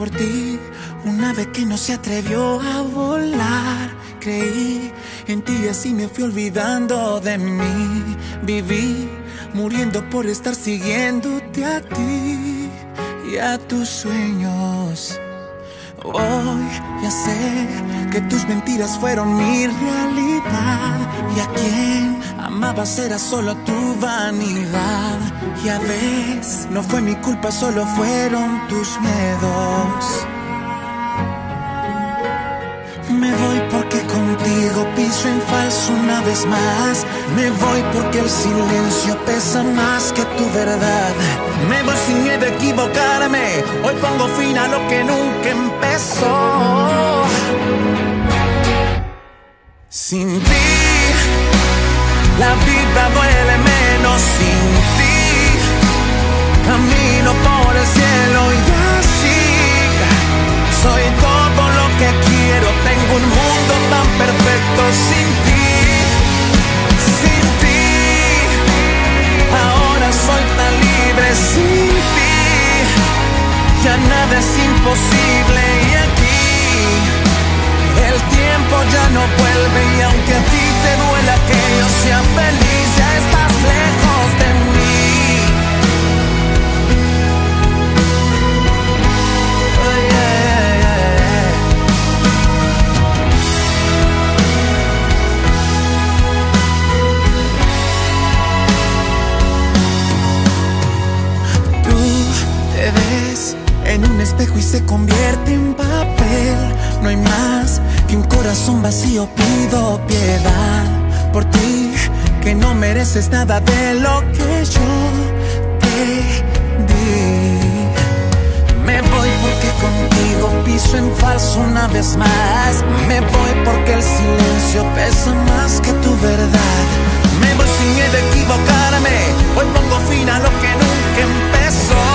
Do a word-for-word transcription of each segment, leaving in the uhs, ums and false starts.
por ti, una ave que no se atrevió a volar. Creí en ti y así me fui olvidando de mí. Viví muriendo por estar siguiéndote a ti y a tus sueños. Hoy ya sé que tus mentiras fueron mi realidad, y a quien amabas era solo tu vanidad. Ya ves, no fue mi culpa, solo fueron tus miedos. Me voy porque contigo piso en falso una vez más. Me voy porque el silencio pesa más que tu verdad. Me voy sin miedo a equivocarme. Hoy pongo fin a lo que nunca empezó. Sin ti la vida duele menos. Sin ti camino por el cielo y así soy todo lo que quiero. Tengo un mundo tan perfecto sin ti, sin ti. Ahora soy tan libre sin ti. Ya nada es imposible y aquí el tiempo ya no vuelve. Y aunque a ti te duela que yo sea feliz, ya estás lejos de mí. En un espejo y se convierte en papel. No hay más que un corazón vacío, pido piedad por ti, que no mereces nada de lo que yo te di. Me voy porque contigo piso en falso una vez más. Me voy porque el silencio pesa más que tu verdad. Me voy sin miedo a equivocarme. Hoy pongo fin a lo que nunca empezó.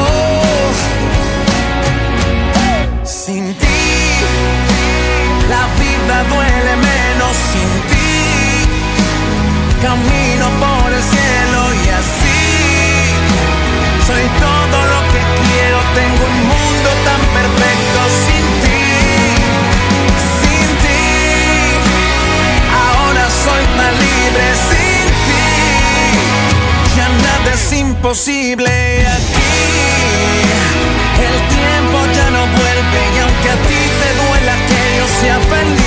Sin ti la vida duele menos. Sin ti camino por el cielo y así soy todo lo que quiero. Tengo un mundo tan perfecto sin ti, sin ti. Ahora soy tan libre sin ti. Ya nada es imposible aquí. El tiempo ya no vuelve y aunque a ti te duela que yo sea feliz,